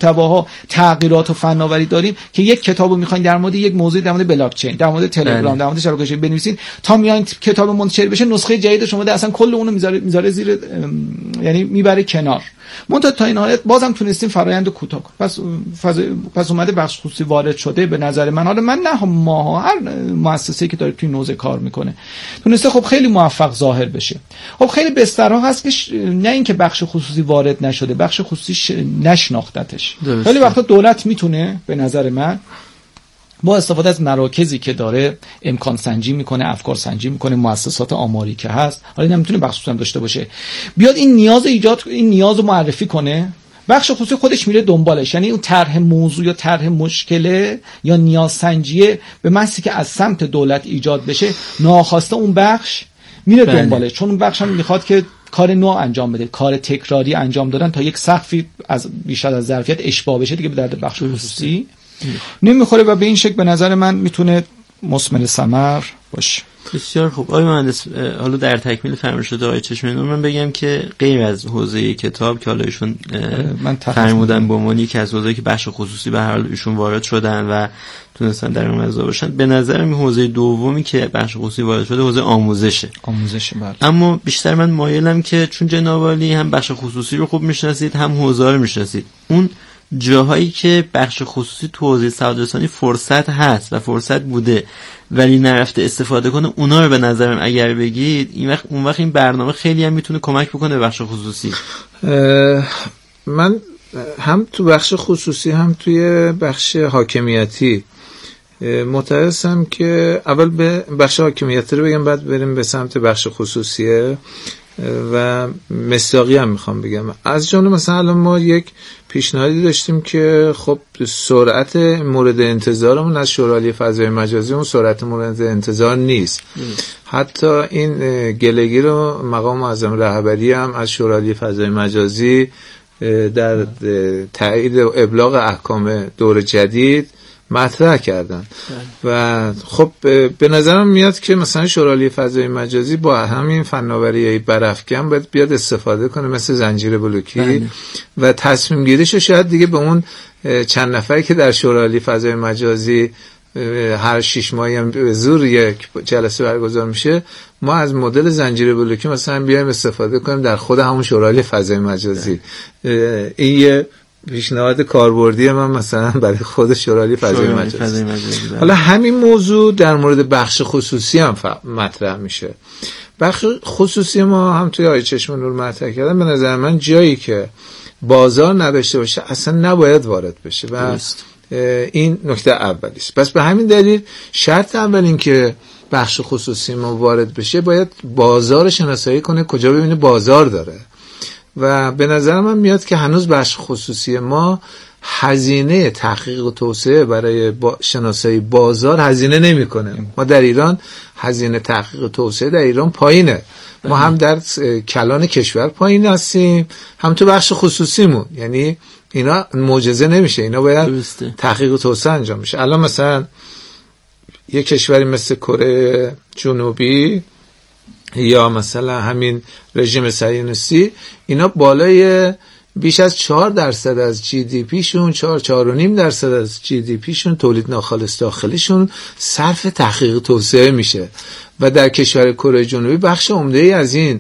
محتواها تغییرات و فناوری داریم که یک کتابو میخواین در مورد یک موضوع، در مورد بلاک چین، در مورد تلگرام، در مورد شبکه‌های اجتماعی بنویسین، تا میایین کتاب منتشر بشه نسخه جدید شما اصلا کل اونو میذاره زیر، یعنی میبره کنار. منتها تا این حالت بازم تونستیم فرآیند کوتاه کنیم. پس اومده بخش خصوصی وارد شده. به نظر من، حالا من نه ما، هر مؤسسه‌ای که داره توی این حوزه کار میکنه تونسته خب خیلی موفق ظاهر بشه. خب خیلی بسترها هست که نه اینکه بخش خصوصی وارد نشده، بخش خصوصی نشناختتش. ولی وقتا دولت میتونه به نظر من با استفاده از مراکزی که داره امکان سنجی میکنه، افکار سنجی میکنه، مؤسسات آماری که هست، حالا اینا میتونه بخش خصوصی هم داشته باشه، بیاد این نیاز رو معرفی کنه، بخش خصوصی خودش میره دنبالش. یعنی اون طرح موضوع یا طرح مشکله یا نیاز سنجیه به محضی که از سمت دولت ایجاد بشه، ناخواسته اون بخش میره دنبالش، چون اون بخش هم میخواد که کار نو انجام بده، کار تکراری انجام دادن تا یک سقفی از بیشتر از ظرفیت اشباع بشه دیگه به درد بخش خصوصی نمیخوره و به این شکل به نظر من میتونه مثمر ثمر باشه. بسیار خوب. آقای مهندس، حالا در تکمیل فرمایشات آقای چشمه نور من بگم که غیر از حوزه کتاب که حالا ایشون فرمودن به عنوان یکی از حوزه‌ای که بخش خصوصی به هر حال ایشون وارد شدن و تونستن در اون مزا باشن، به نظر من حوزه دومی که بخش خصوصی وارد شده حوزه آموزشه. بله. اما بیشتر من مایلم که چون جناب عالی هم بخش خصوصی رو خوب میشناسید هم حوزه رو میشناسید، اون جاهایی که بخش خصوصی تو حوزه سودارسانی فرصت هست و فرصت بوده ولی نرفته استفاده کنه، اونا رو به نظرم اگر بگید اون وقت این برنامه خیلی هم میتونه کمک بکنه به بخش خصوصی. من هم تو بخش خصوصی هم توی بخش حاکمیتی معتقدم که اول به بخش حاکمیتی رو بگم بعد بریم به سمت بخش خصوصیه و مصداقی هم میخوام بگم. از جمله مثلا الان ما یک پیشنهادی داشتیم که خب سرعت مورد انتظارمون از شورای عالی فضای مجازی اون سرعت مورد انتظار نیست. حتی این گلگی رو مقام معظم رهبری هم از شورای عالی فضای مجازی در تایید و ابلاغ احکام دور جدید مطرح کردن و خب به نظرم میاد که مثلا شورای عالی فضای مجازی با همین فناوری‌های برافکن باید بیاد استفاده کنه مثل زنجیره بلوکی و تصمیم گیریشو شاید دیگه به اون چند نفری که در شورای عالی فضای مجازی هر 6 ماهی هم به زور یک جلسه برگزار میشه، ما از مدل زنجیره بلوکی مثلا بیایم استفاده کنیم در خود همون شورای عالی فضای مجازی. این یه پیشنهاد کاربردی من مثلا برای خود شورای عالی فضای مجازی. حالا همین موضوع در مورد بخش خصوصی هم مطرح میشه. بخش خصوصی ما هم توی آیه چشم نور مطرح کردن، به نظر من جایی که بازار نداشته باشه اصلا نباید وارد بشه و این نکته اولی است. پس به همین دلیل شرط اول این که بخش خصوصی ما وارد بشه باید بازار شناسایی کنه، کجا ببینه بازار داره و به نظر من میاد که هنوز بخش خصوصی ما هزینه تحقیق و توسعه برای شناسایی بازار هزینه نمیکنه. ما در ایران هزینه تحقیق و توسعه در ایران پایینه. ما هم در کلان کشور پایین هستیم هم تو بخش خصوصیمون، یعنی اینا معجزه نمیشه، اینا باید تحقیق و توسعه انجام میشه. الان مثلا یک کشوری مثل کره جنوبی یا مثلا همین رژیم صهیونیستی، اینا بالای بیش از 4% از جی دی پی شون 4.5% از جی دی پی شون تولید ناخالص داخلیشون صرف تحقیق توسعه میشه و در کشور کره جنوبی بخش عمده‌ای از این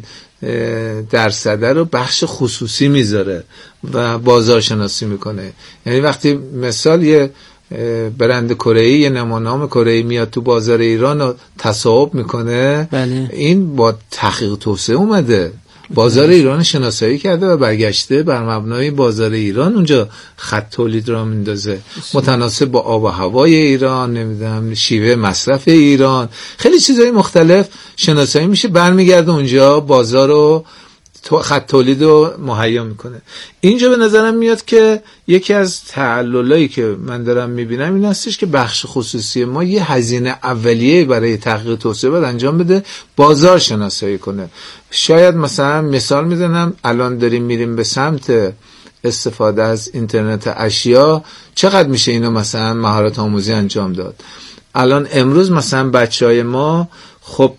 درصده رو بخش خصوصی میذاره و بازار شناسی میکنه. یعنی وقتی مثال یه برند کره‌ای یه نمانام کره‌ای میاد تو بازار ایران و تصاحب میکنه، این با تحقیق توسعه اومده، بازار ایران شناسایی کرده و برگشته بر مبنای بازار ایران اونجا خط تولید را میندازه متناسب با آب و هوای ایران، نمیدونم شیوه مصرف ایران، خیلی چیزهای مختلف شناسایی میشه، برمیگرده اونجا بازار رو خط تولید رو مهیا میکنه. اینجا به نظرم میاد که یکی از تعللایی که من دارم میبینم این هستش که بخش خصوصی ما یه هزینه اولیه برای تحقیق توسعه باید انجام بده، بازار شناسایی کنه. شاید مثلا مثال میزنم، الان داریم میریم به سمت استفاده از اینترنت اشیا، چقدر میشه اینو مثلا مهارت آموزی انجام داد. الان امروز مثلا بچهای ما خب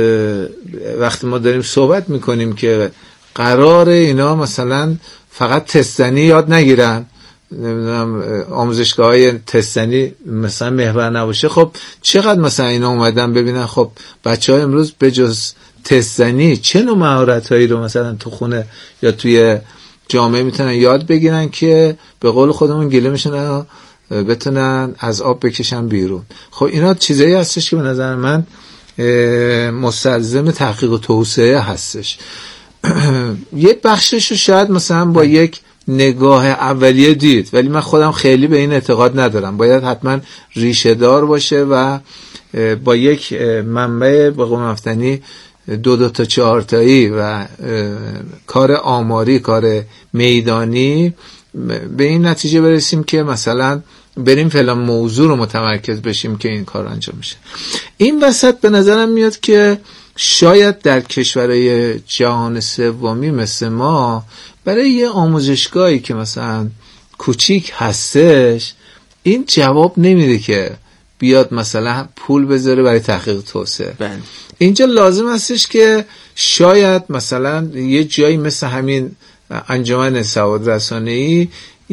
وقتی ما داریم صحبت میکنیم که قرار اینا مثلا فقط تستنی یاد نگیرن نمیدونم آموزشگاه‌های تستنی مثلا محور نباشه، خب چقدر مثلا اینا اومدن ببینن خب بچه‌ها امروز به جز تستنی چه نوع مهارت‌هایی رو مثلا تو خونه یا توی جامعه میتونن یاد بگیرن که به قول خودمون گله میشن بتونن از آب بکشن بیرون. خب اینا چیزایی هستش که به نظر من مستلزم تحقیق و توسعه هستش. یک بخشش رو شاید مثلا با یک نگاه اولیه دید، ولی من خودم خیلی به این اعتقاد ندارم. باید حتما ریشه دار باشه و با یک منبع به قول مفتنی 2 تا 4 تایی و کار آماری، کار میدانی به این نتیجه برسیم که مثلا بریم فلان موضوع رو متمرکز بشیم که این کار انجام میشه. این وسط به نظرم میاد که شاید در کشورهای جهان سومی مثل ما برای یه آموزشگاهی که مثلا کوچیک هستش این جواب نمیده که بیاد مثلا پول بذاره برای تحقیق توسعه. اینجا لازم هستش که شاید مثلا یه جایی مثل همین انجمن سواد رسانه‌ای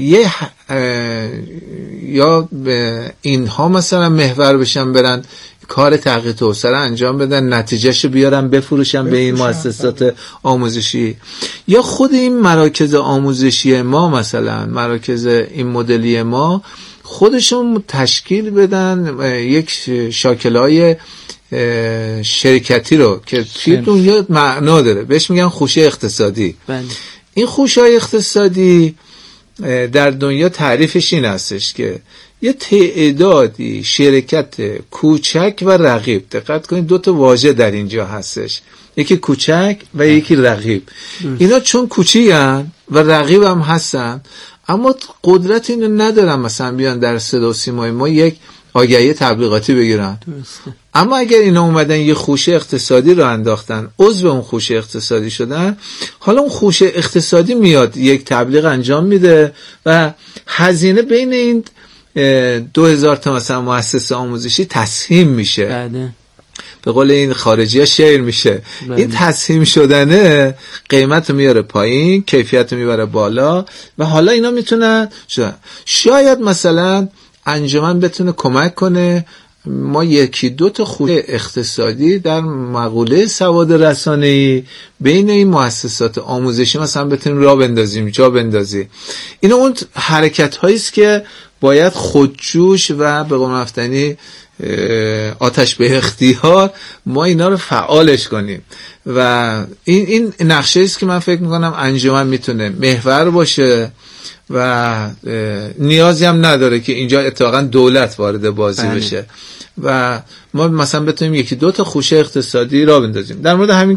یا اینها مثلا محور بشن، برن کار تحقیق توسعه رو انجام بدن، نتیجهشو بیارن بفروشن به این مؤسسات آموزشی. یا خود این مراکز آموزشی ما مثلا مراکز این مدلی ما خودشون تشکیل بدن یک شاکلهای شرکتی رو که توی دنیا معنا داره، بهش میگن خوشه اقتصادی. این خوشه‌های اقتصادی در دنیا تعریفش این هستش که یه تعدادی شرکت کوچک و رقیب، دقت کنید 2 تا واژه در اینجا هستش، یکی کوچک و یکی رقیب. اینا چون کوچیکن و رقیب هم هستن اما قدرت اینو ندارن مثلا بیان در صدا و سیمای ما یک آگهی تبلیغاتی بگیرن. اما اگر اینا اومدن یه خوشه اقتصادی رو انداختن، عضو اون خوشه اقتصادی شدن، حالا اون خوشه اقتصادی میاد یک تبلیغ انجام میده و هزینه بین این 2000 تا مثلا مؤسسه آموزشی تسهیم میشه. به قول این خارجی ها شیر میشه. این تسهیم شدنه قیمت رو میاره پایین، کیفیت رو میبره بالا و حالا اینا میتونن شاید مثلا انجمن بتونه کمک کنه ما 1-2 تا خوشه اقتصادی در مقوله سواد رسانه‌ای بین این مؤسسات آموزشی مثلا بتونیم راه بندازیم، جا بندازیم. اینا اون حرکت هایی است که باید خودجوش و به قول مفتنی آتش به اختیار ما اینا رو فعالش کنیم و این نقشه است که من فکر میکنم انجمن میتونه محور باشه و نیازی هم نداره که اینجا اتفاقا دولت وارد بازی بشه و ما مثلا بتونیم 1-2 تا خوشه اقتصادی را بندازیم. در مورد همین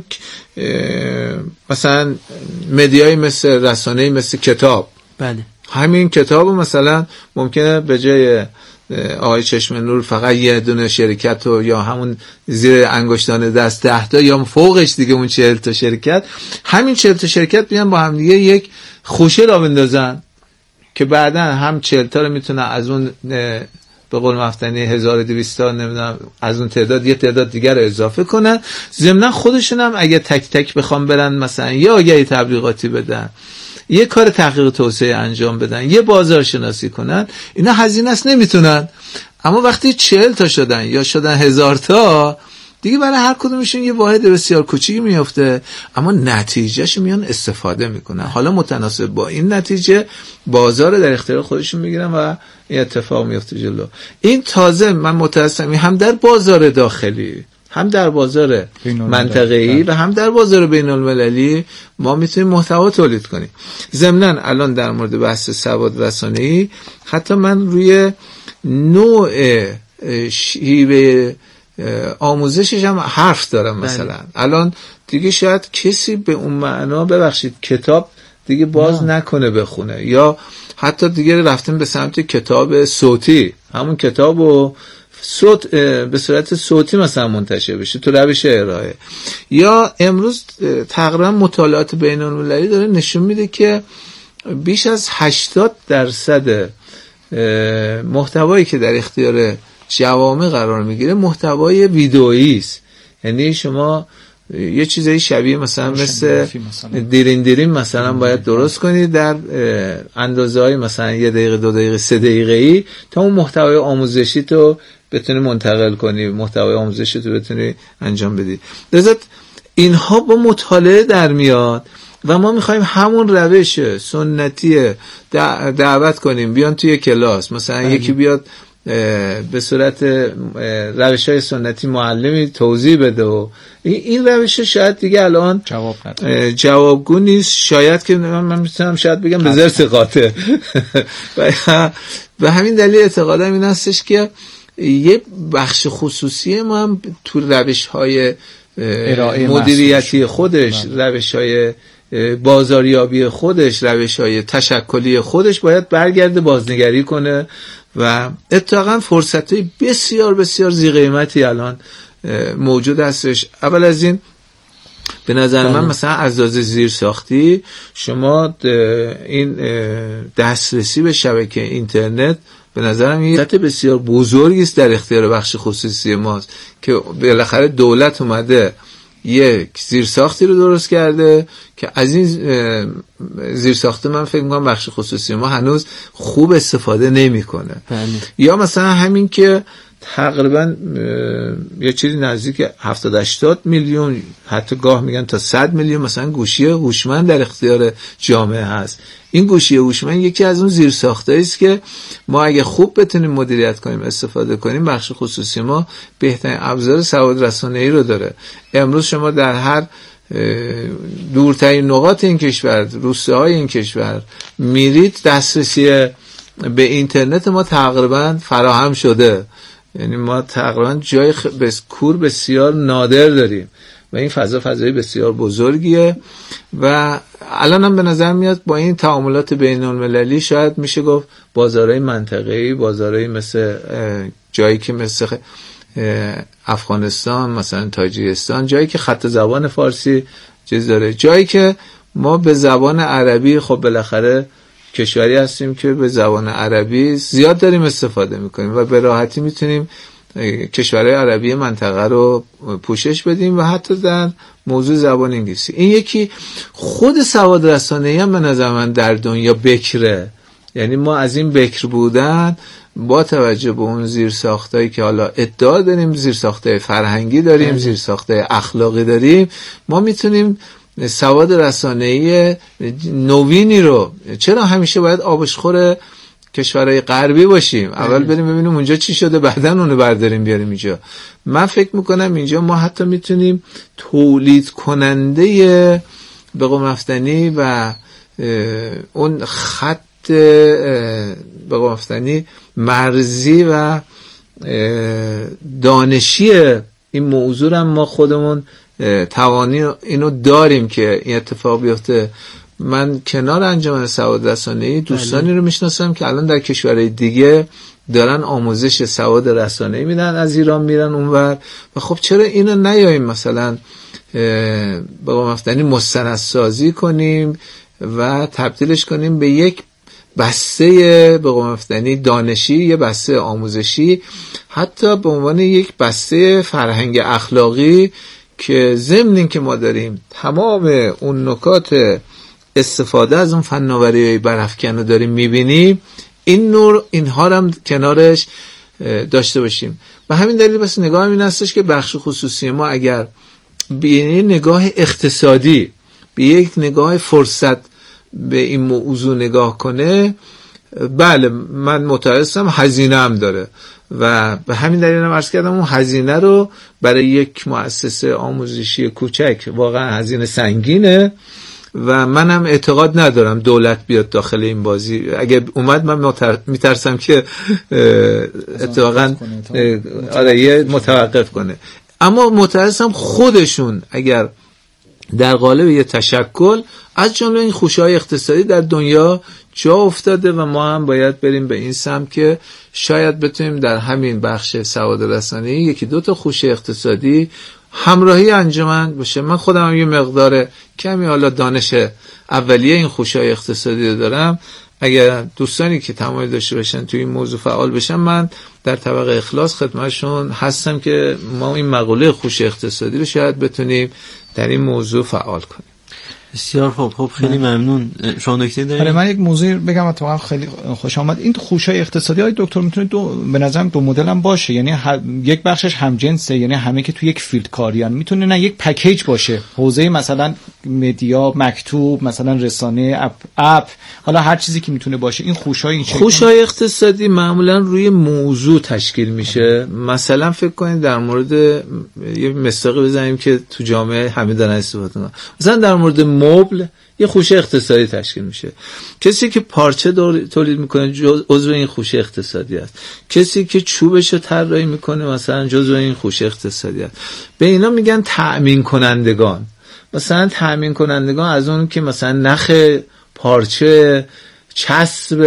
مثلا مدیایی مثل رسانه‌ای مثل کتاب، همین کتاب مثلا ممکنه به جای آقای چشم نور فقط یه دونه شرکت و یا همون زیر انگشتان دست 10 تا یا فوقش دیگه اون 40 تا شرکت، همین 40 تا شرکت بیان با هم دیگه یک خوشه را بندازن که بعدا هم 40 تا رو میتونه از اون به قول مفتنی 1200 تا نمیدونم از اون تعداد یه تعداد دیگر رو اضافه کنن. ضمن خودشون هم اگه تک تک بخوام برن مثلا یه آگهی تبلیغاتی بدن، یه کار تحقیق توسعه انجام بدن، یه بازار شناسی کنن، اینا هزینه است نمیتونن. اما وقتی 40 تا شدن یا شدن 1000 تا دیگه برای هر کدومشون یه واحد بسیار کوچیکی میفته اما نتیجهش میان استفاده میکنن. حالا متناسب با این نتیجه بازار در اختیار خودشون میگیرن و این اتفاق میفته جلو. این تازه من متأسفم هم در بازار داخلی، هم در بازار منطقه‌ای و هم در بازار بین‌المللی ما میتونیم محتوا تولید کنیم. ضمناً الان در مورد بحث سواد رسانه‌ای حتی من روی نوع شیوه آموزشش هم حرف دارم. مثلا الان دیگه شاید کسی به اون معنا ببخشید کتاب دیگه باز نکنه بخونه، یا حتی دیگه رفتیم به سمت کتاب صوتی، همون کتابو صوت به صورت صوتی مثلا منتشر بشه تو روش ارائه. یا امروز تقریبا مطالعات بین‌المللی داره نشون میده که بیش از 80% محتوایی که در اختیار جوامع قرار میگیره محتوای ویدئویی است. یعنی شما یه چیزایی شبیه مثل دیرین مثلا باید درست کنید در اندازه‌های مثلا 1 دقیقه 2 دقیقه 3 دقیقه‌ای تا اون محتوای آموزشی تو بتونی منتقل کنی، محتوای آموزشی تو بتونی انجام بدی. لذا اینها با مطالعه در میاد و ما میخوایم همون روش سنتی دعوت کنیم بیان توی کلاس، مثلا یکی بیاد به صورت روش‌های سنتی معلمی توضیح بده و این روش شاید دیگه الان جوابگو نیست، شاید که من میتونم شاید بگم به زرس قاطع و همین دلیل اعتقادم این هستش که یه بخش خصوصی ما هم تو روش‌های مدیریتی خودش، روش‌های بازاریابی خودش، روش‌های تشکلی خودش باید برگرده بازنگری کنه و اتفاقا فرصت‌های بسیار بسیار ذی قیمتی الان موجود هستش. اول از این به نظر من مثلا اساس زیر ساختی شما این دسترسی به شبکه اینترنت به نظرم یه سطح بسیار بزرگی است در اختیار بخش خصوصی ماست که بالاخره دولت اومده یک زیرساختی رو درست کرده که از این زیرساخت من فکر می‌کنم بخش خصوصی ما هنوز خوب استفاده نمی‌کنه. یا مثلا همین که تقریبا یه چیزی نزدیک 70-80 میلیون، حتی گاه میگن تا 100 میلیون مثلا گوشی هوشمند در اختیار جامعه هست. این گوشی هوشمند یکی از اون زیرساختایی است که ما اگه خوب بتونیم مدیریت کنیم، استفاده کنیم، بخش خصوصی ما بهترین ابزار سواد رسانه‌ای رو داره. امروز شما در هر دورترین نقاط این کشور، روستاهای این کشور میرید، دسترسی به اینترنت ما تقریبا فراهم شده. یعنی ما تقریبا جای کور بسیار نادر داریم و این فضای بسیار بزرگیه و الان هم به نظر میاد با این تعاملات بین المللی شاید میشه گفت بازارهای منطقه‌ای، بازارهای مثل جایی که مثل افغانستان، مثلا تاجیکستان، جایی که خط زبان فارسی چیز داره، جایی که ما به زبان عربی خب بالاخره کشوری هستیم که به زبان عربی زیاد داریم استفاده میکنیم و به راحتی میتونیم کشورهای عربی منطقه رو پوشش بدیم و حتی در موضوع زبان انگلیسی. این یکی خود سواد رسانه‌ای هم به نظر من در دنیا بکره. یعنی ما از این بکر بودن با توجه به اون زیرساختایی که حالا ادعا داریم، زیرساختای فرهنگی داریم، زیرساختای اخلاقی داریم، ما میتونیم سواد رسانه‌ای نوینی رو، چرا همیشه باید آبشخور کشورهای غربی باشیم؟ اول بریم ببینیم اونجا چی شده، بعداً اونو برداریم بیاریم اینجا. من فکر میکنم اینجا ما حتی میتونیم تولید کننده به قول مفتنی و اون خط به قول مفتنی مرزی و دانشی این موضوع هم ما خودمون توانی اینو داریم که این اتفاق بیفته. من کنار انجمن سواد رسانه‌ای دوستانی رو میشناسم که الان در کشورهای دیگه دارن آموزش سواد رسانه‌ای میدن، از ایران میرن اونور و خب چرا اینو نیاییم مثلا به قول مفتنی مستندسازی کنیم و تبدیلش کنیم به یک بسته به قول مفتنی دانشی، یه بسته آموزشی، حتی به عنوان یک بسته فرهنگ اخلاقی که ضمن این که ما داریم تمام اون نکات استفاده از اون فناوری‌های برافکن رو داریم میبینیم، این نور اینها رو هم کنارش داشته باشیم. و همین دلیل بس نگاه این هستش که بخش خصوصی ما اگر به نگاه اقتصادی، به یک نگاه فرصت به این موضوع نگاه کنه، بله من متأسفم هزینه هم داره و به همین دلیل هم عرض کردم اون هزینه رو برای یک مؤسسه آموزشی کوچک واقعا هزینه سنگینه و منم اعتقاد ندارم دولت بیاد داخل این بازی. اگه اومد من میترسم که اتفاقا آره متوقف کنه. اما متأسفم خودشون اگر در قالب یه تشکل از جمله این خوشه‌های اقتصادی در دنیا جا افتاده و ما هم باید بریم به این سمت که شاید بتونیم در همین بخش سواد رسانه‌ای یکی دو تا خوشه اقتصادی همراهی انجمن باشه. من خودم هم یه مقدار کمی حالا دانش اولیه این خوشه‌های اقتصادی رو دارم، اگر دوستانی که تمایل داشته باشن توی این موضوع فعال بشن، من در طبق اخلاص خدمتشون هستم که ما این مقوله خوش اقتصادی رو شاید بتونیم در این موضوع فعال کنیم. بسیار خب خیلی ممنون. شما نکته دارید؟ آره، من یک موضوع بگم اتفاقا خیلی خوش آمد. این خوشای اقتصادی های دکتر میتونه به نظرم دو مدل هم باشه، یعنی یک بخشش همجنسه، یعنی همه که تو یک فیلد کاریان، میتونه نه یک پکیج باشه، حوزه مثلا مدیا، مکتوب، مثلا رسانه، اپ، حالا هر چیزی که میتونه باشه. این خوشای اقتصادی معمولا روی موضوع تشکیل میشه. مثلا فکر کنید در مورد یه مثالی بزنیم که تو جامعه همه دارن استفاده میکنن، مثلا در مورد مبل یه خوشه اقتصادی تشکیل میشه. کسی که پارچه تولید میکنه عضو این خوشه اقتصادی است. کسی که چوبشو طراحی میکنه مثلا جزو این خوشه اقتصادی است. به اینا میگن تأمین کنندگان. مثلا تأمین کنندگان از اون که مثلا نخ پارچه، چسب،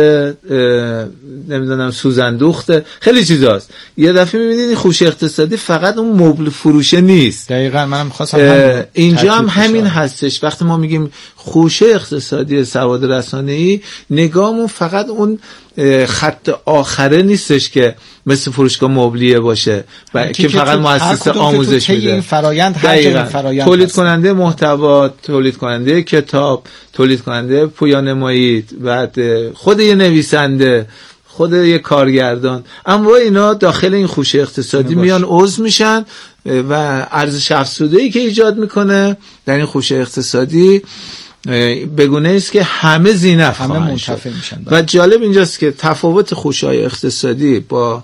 نمیدونم سوزندوخت، خیلی چیزاست. یه دفعه میبینید این خوش اقتصادی فقط اون مبل فروشه نیست. دقیقاً منم خواستم اینجا هم همین هستش. وقتی ما میگیم خوشه اقتصادی سواد رسانه‌ای، نگاهمون فقط اون خط آخره نیستش که مثل فروشگاه مبلیه باشه که فقط مؤسسه آموزش میده. این فرآیند تولید کننده محتوا، تولید کننده کتاب، تولید کننده پویانمایی، بعد خود یه نویسنده، خود یه کارگردان، اما اینا داخل این خوشه اقتصادی میان عضو میشن و ارزش افزوده‌ای که ایجاد میکنه در این خوشه اقتصادی بگونه است که همه زینف خواهند شد. و جالب اینجاست که تفاوت خوشه‌های اقتصادی با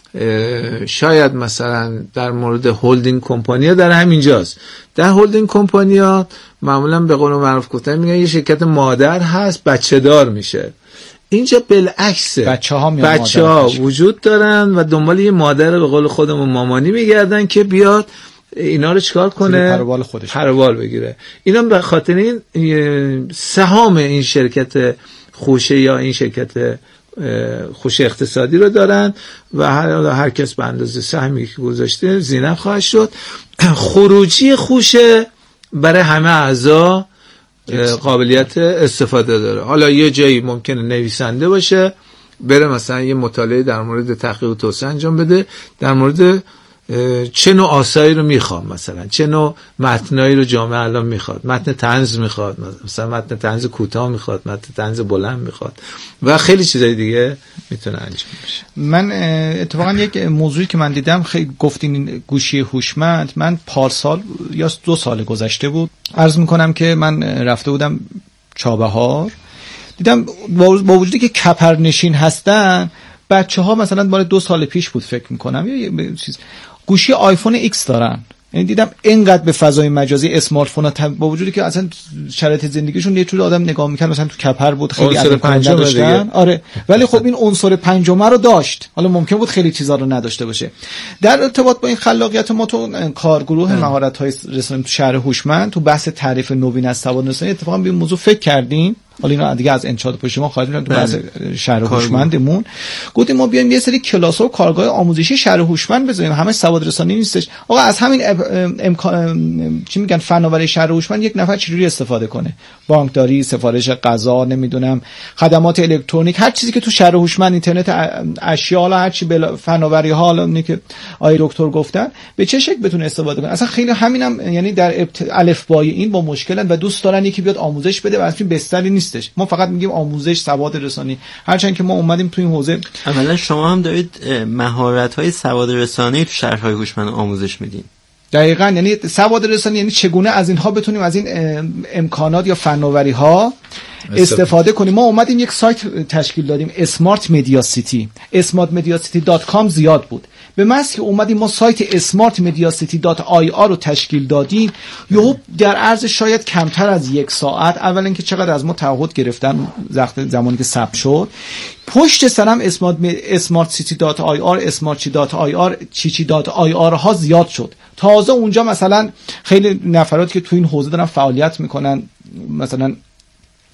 شاید مثلا در مورد هولدینگ کمپانی‌ها در همینجاست. در هولدینگ کمپانی‌ها معمولا به قول معروف گفتن میگن یه شرکت مادر هست بچه دار میشه. اینجا بالعکسه، بچه‌ها وجود دارن و دنبال یه مادر به قول خودمون مامانی میگردن که بیاد اینا رو چکار کنه، پروبال بگیره. اینا به خاطر این سهام این شرکت خوشه یا این شرکت خوشه اقتصادی رو دارن و هر کس به اندازه سهمی که گذاشته زینف خواهد شد. خروجی خوشه برای همه اعضا قابلیت استفاده داره. حالا یه جایی ممکنه نویسنده باشه بره مثلا یه مطالعه در مورد تحقیق و توسعه انجام بده، در مورد چه نوع آثاری رو میخوام، مثلا چه نوع متنایی رو جامعه الان میخواد، متن طنز میخواد، مثلا متن طنز کوتاه میخواد، متن طنز بلند میخواد و خیلی چیزای دیگه میتونه انجام بشه. من اتفاقا یک موضوعی که من دیدم، خیلی گفتین گوشی هوشمند، من پارسال یا 2 سال گذشته بود، عرض میکنم که من رفته بودم چابهار، دیدم با وجودی که کپرنشین هستن بچه‌ها مثلا مال 2 سال پیش بود فکر میکنم یه چیز گوشی آیفون ایکس دارن. یعنی دیدم اینقدر به فضای مجازی اسمارت فون‌ها با وجودی که اصلا شرایط زندگیشون یه جور آدم نگاه می‌کنه مثلا تو کپر بود خیلی عنصر پنجم داشتن. آره ولی خب این عنصر پنجم رو داشت. حالا ممکن بود خیلی چیزا رو نداشته باشه. در ارتباط با این خلاقیت ما تو کارگروه مهارت‌های رسانه‌ای تو شهر هوشمند تو بحث تعریف نوین از سواد رسانه‌ای اتفاقا به این موضوع فکر کردیم. حالا اینا دیگه از انشاء پشت ما خارج میشن تو بحث شهر هوشمندمون. گفتیم ما بیایم یه سری کلاس و کارگاه آموزشی شهر هوشمند بزنیم، همه سواد رسانه‌ای نیستش. آقا از همین امکان چی میگن فناوری شهر هوشمند یک نفر چجوری استفاده کنه، بانکداری، سفارش غذا، نمیدونم خدمات الکترونیک، هر چیزی که تو شهر هوشمند، اینترنت اشیا، حالا هر چی فناوری ها، حالا اینه که آقای دکتر گفتن به چه شکل بتونه استفاده کنه. اصلا خیلی همینم یعنی در الفبای این با مشکلن و دوست دارن یکی بیاد آموزش بده و اصلا بستری نیستش. ما فقط میگیم آموزش سواد رسانه‌ای، هرچند که ما اومدیم تو این حوزه. اولا شما هم دارید مهارت‌های سواد رسانه‌ای تو شهرهای هوشمند آموزش میدین. دقیقاً، یعنی سواد رسانه‌ای یعنی چگونه از اینها بتونیم، از این امکانات یا فناوری‌ها استفاده کنیم. ما اومدیم یک سایت تشکیل دادیم، اسمارت مدیا سیتی، smartmediacity.com زیاد بود. به محض که اومدیم ما سایت smartmediacity.ir رو تشکیل دادیم، یهو در عرض شاید کمتر از 1 ساعت، اولا که چقدر از ما تعهد گرفتن زمانی که ثبت شد، پشت سرم smartcity.ir smartchi.ir ها زیاد شد. تازه اونجا مثلا خیلی نفراتی که تو این حوزه دارن فعالیت میکنن مثلا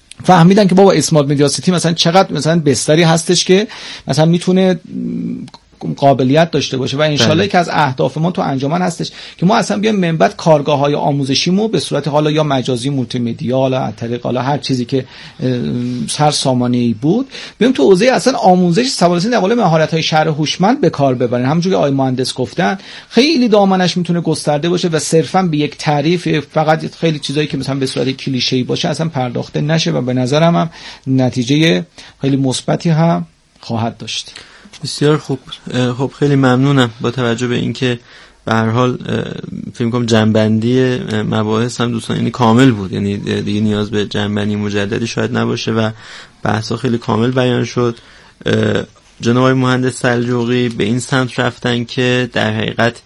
فهمیدن که بابا اسمارت مدیا سیتی مثلا چقدر مثلا بستری هستش که مثلا میتونه قابلیت داشته باشه و انشالله که از اهداف ما تو انجمن هستش که ما اصلا بیایم من بعد کارگاه‌های آموزشیمو به صورت حالا یا مجازی مولتی مدیا حالا از طریق حالا هر چیزی که هر سامانه‌ای بود بیایم تو حوزه اصلا آموزش سواد رسانی در قالب مهارت‌های شهر هوشمند به کار ببریم. همونجوری که آقای مهندس گفتن خیلی دامنش میتونه گسترده باشه و صرفاً به یک تعریف فقط خیلی چیزایی که مثلا به صورت کلیشه‌ای باشه اصلا پرداخته نشه و به نظرم هم نتیجه خیلی مثبتی هم خواهد داشت. بسیار خوب. خب خیلی ممنونم. با توجه به اینکه به هر حال فکر می‌کنم جنبندی مباحث هم دوستان یعنی کامل بود، یعنی دیگه نیاز به جنبندی مجددی شاید نباشه و بحثا خیلی کامل بیان شد. جناب آقای مهندس سلجوقی به این سمت رفتن که در حقیقت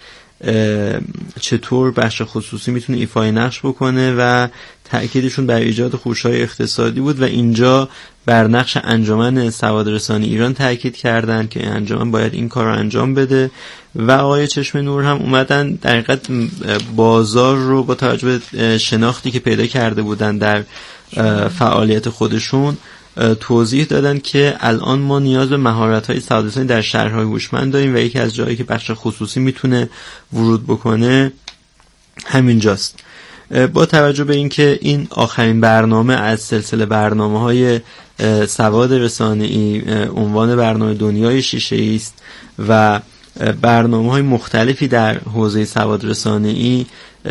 چطور بخش خصوصی میتونه ایفای نقش بکنه و تأکیدشون بر ایجاد خوش‌های اقتصادی بود و اینجا بر نقش انجمن سواد رسانی ایران تأکید کردن که انجمن باید این کار رو انجام بده و آقای چشم نور هم اومدن در حقیقت بازار رو با توجه به شناختی که پیدا کرده بودن در فعالیت خودشون توضیح دادن که الان ما نیاز به مهارت‌های سواد رسانی در شهرهای هوشمند داریم و یکی از جایی که بخش خصوصی میتونه ورود بکنه همینجاست. با توجه به اینکه این آخرین برنامه از سلسله برنامه‌های سواد رسانی عنوان برنامه دنیای شیشه‌ای است و برنامه‌های مختلفی در حوزه سواد رسانی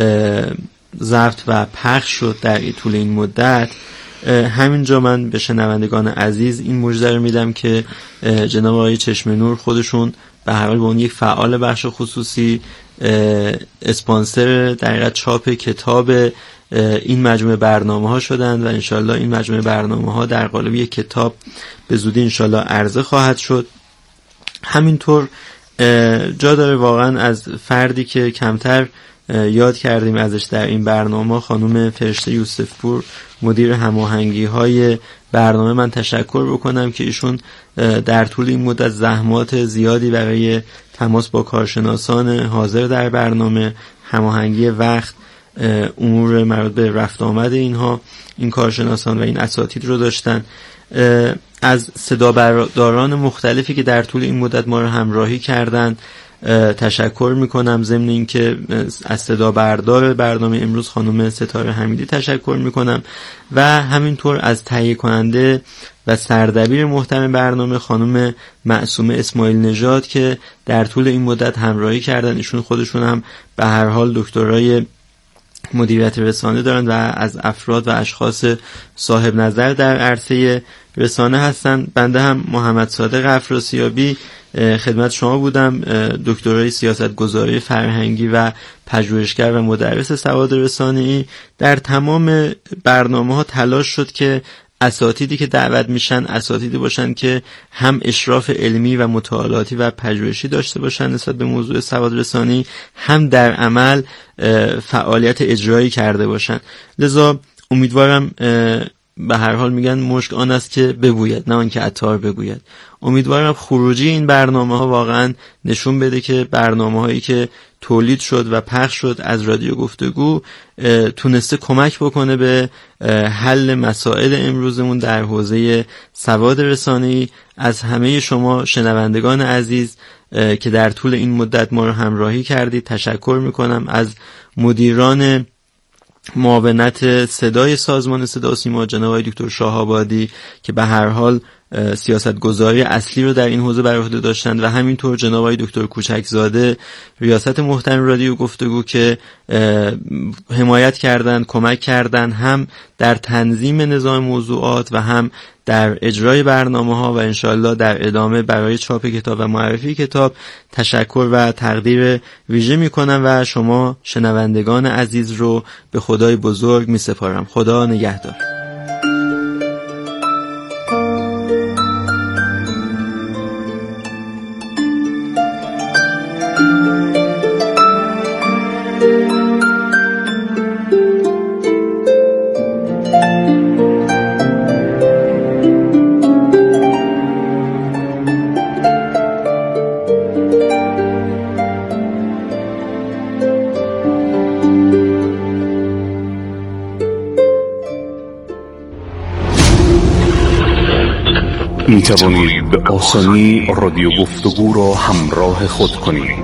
ضبط و پخش شد در طول این مدت، همینجا من به شنوندگان عزیز این مژده رو میدم که جناب آقای چشم نور خودشون به هر حال به اون یک فعال بخش خصوصی اسپانسر در حقیقت چاپ کتاب این مجموعه برنامه ها شدند و انشالله این مجموعه برنامه ها در قالب یک کتاب به زودی انشالله عرضه خواهد شد. همینطور جا داره واقعا از فردی که کمتر یاد کردیم ازش در این برنامه، خانم فرشته یوسف پور مدیر هماهنگی های برنامه، من تشکر بکنم که ایشون در طول این مدت زحمات زیادی برای تماس با کارشناسان حاضر در برنامه، هماهنگی وقت، امور مربوط به رفت آمد این کارشناسان و این اساتید رو داشتن. از صدابرداران مختلفی که در طول این مدت ما رو همراهی کردند تشکر میکنم. ضمن اینکه از صدا بردار برنامه امروز خانم ستاره حمیدی تشکر میکنم و همینطور از تهیه کننده و سردبیر محترم برنامه خانم معصومه اسماعیل نژاد که در طول این مدت همراهی کردن. ایشون خودشون هم به هر حال دکترای مدیریت رسانه دارن و از افراد و اشخاص صاحب نظر در عرصه رسانه هستن. بنده هم محمد صادق افراسیابی خدمت شما بودم، دکترای سیاست گذاری فرهنگی و پژوهشگر و مدرس سواد رسانه‌ای. در تمام برنامه‌ها تلاش شد که اساتیدی که دعوت میشن اساتیدی باشن که هم اشراف علمی و مطالعاتی و پژوهشی داشته باشن نسبت به موضوع سواد رسانی، هم در عمل فعالیت اجرایی کرده باشن. لذا امیدوارم به هر حال میگن مشک آن است که ببوید نه آن که عطار بگوید. امیدوارم خروجی این برنامه ها واقعا نشون بده که برنامه هایی که تولید شد و پخش شد از رادیو گفتگو تونسته کمک بکنه به حل مسائل امروزمون در حوزه سواد رسانی. از همه شما شنوندگان عزیز که در طول این مدت ما رو همراهی کردید تشکر میکنم. از مدیران معاونت صدای سازمان صدا و سیما جناب آقای دکتر شاه‌آبادی که به هر حال سیاستگذاری اصلی رو در این حوزه بر عهده داشتند و همینطور جناب آقای دکتر کوچکزاده ریاست محترم رادیو گفتگو که حمایت کردند، کمک کردند هم در تنظیم نظام موضوعات و هم در اجرای برنامه‌ها و انشالله در ادامه برای چاپ کتاب و معرفی کتاب. تشکر و تقدیر ویژه می‌کنم و شما شنوندگان عزیز رو به خدای بزرگ می‌سپارم. خدا نگهدار. توانید به آسانی رادیو گفتگو را همراه خود کنید.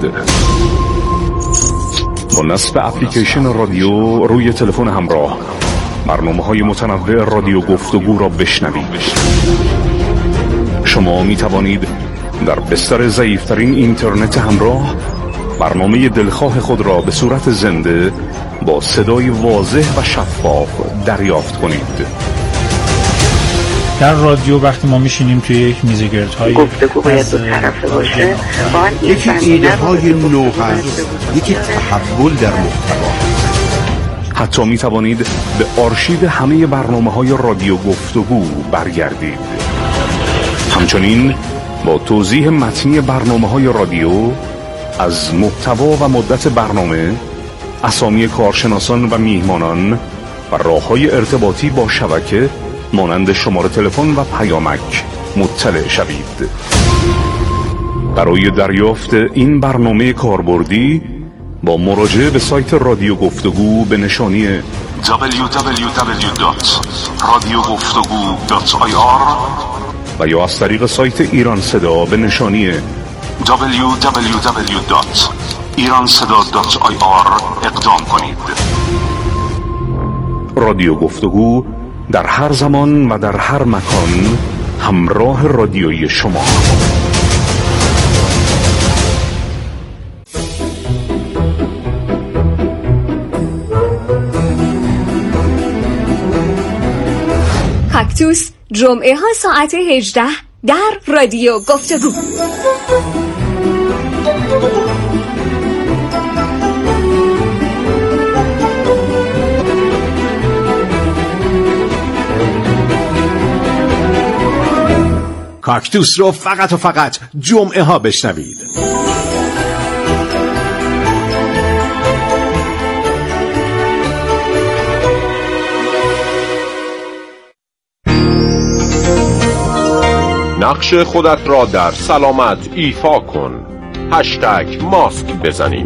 با نصب اپلیکیشن رادیو روی تلفن همراه برنامه‌های متنوع رادیو گفتگو را بشنوید. شما می توانید در بستر ضعیف‌ترین اینترنت همراه برنامه دلخواه خود را به صورت زنده با صدای واضح و شفاف دریافت کنید. در رادیو وقتی ما میشینیم توی یک میز گردهای گفتگو باید دو طرفه باشه، یکی ایده های نو هست، یکی تحول در محتوا. حتی می توانید به آرشیو همه برنامه‌های رادیو گفتگو برگردید. همچنین با توضیح متنی برنامه‌های رادیو از محتوا و مدت برنامه، اسامی کارشناسان و میهمانان و راه‌های ارتباطی با شبکه مانند شماره تلفن و پیامک مطلع شوید. برای دریافت این برنامه کاربردی با مراجعه به سایت رادیو گفتگو به نشانی www.radiogoftagoo.ir و یا از طریق سایت ایران صدا به نشانی www.iranseda.ir اقدام کنید. رادیو گفتگو در هر زمان و در هر مکان همراه رادیویی شما. کاکتوس جمعه ها ساعت 18 در رادیو گفتگو. کاکتوس رو فقط و فقط جمعه ها بشنوید. نقش خودت را در سلامت ایفا کن. #ماسک بزنیم.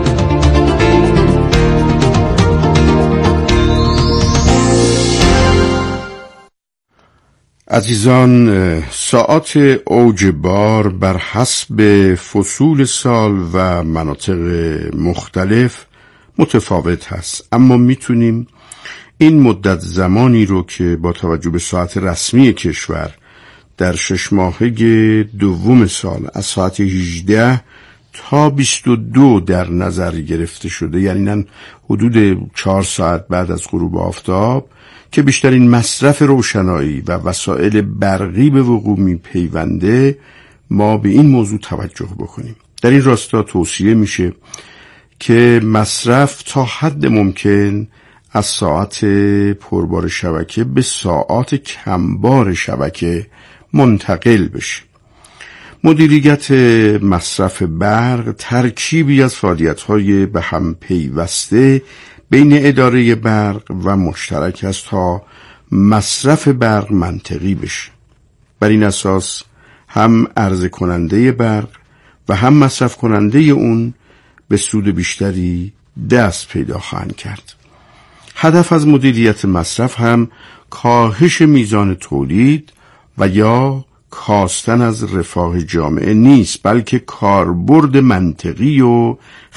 عزیزان، ساعات اوج بار بر حسب فصول سال و مناطق مختلف متفاوت هست، اما میتونیم این مدت زمانی رو که با توجه به ساعت رسمی کشور در 6 ماهه دوم سال از ساعت 18 تا 22 در نظر گرفته شده، یعنی حدود 4 ساعت بعد از غروب آفتاب که بیشترین مصرف روشنایی و وسایل برقی به وقوع میپیونده، ما به این موضوع توجه بکنیم. در این راستا توصیه میشه که مصرف تا حد ممکن از ساعت پربار شبکه به ساعات کمبار شبکه منتقل بشه. مدیریت مصرف برق ترکیبی از فعالیت‌های به هم پیوسته بین اداره برق و مشترک است تا مصرف برق منطقی بشه. بر این اساس هم عرضه کننده برق و هم مصرف کننده اون به سود بیشتری دست پیدا خواهند کرد. هدف از مدیریت مصرف هم کاهش میزان تولید و یا کاستن از رفاه جامعه نیست، بلکه کاربرد منطقی و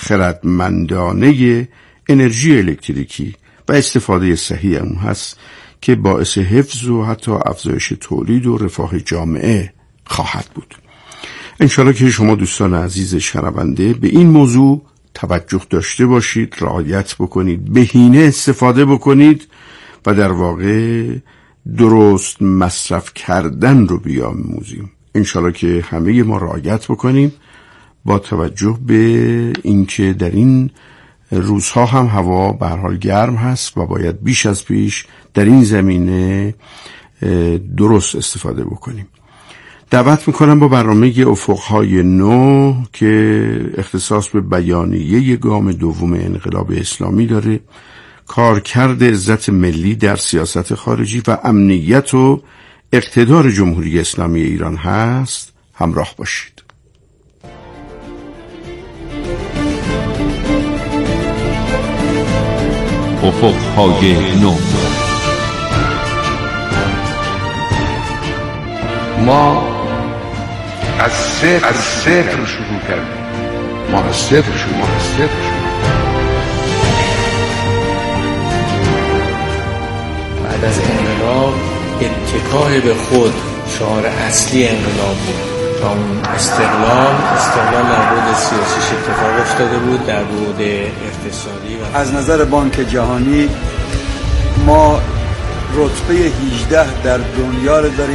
خردمندانه انرژی الکتریکی و استفاده صحیح اون هست که باعث حفظ و حتی افزایش تولید و رفاه جامعه خواهد بود. انشاءالله که شما دوستان عزیز شنونده به این موضوع توجه داشته باشید، رعایت بکنید، بهینه استفاده بکنید و در واقع درست مصرف کردن رو بیاموزیم. انشاءالله که همه ما رعایت بکنیم با توجه به اینکه در این روزها هم هوا به هر حال گرم هست و باید بیش از پیش در این زمینه درست استفاده بکنیم. دعوت میکنم با برنامه افقهای نو که اختصاص به بیانیه گام دوم انقلاب اسلامی داره، کارکرد عزت ملی در سیاست خارجی و امنیت و اقتدار جمهوری اسلامی ایران هست، همراه باشید. افقهای نو، ما از صفر شروع کردیم. ما از صفر شروع. بعد از انقلاب اتکای به خود شعار اصلی انقلاب بود. تا اون استقلال در بعد سیاسیش اتفاق افتاده بود، در بعد اقتصادی و از نظر بانک جهانی ما رتبه 18 در دنیا رو داریم.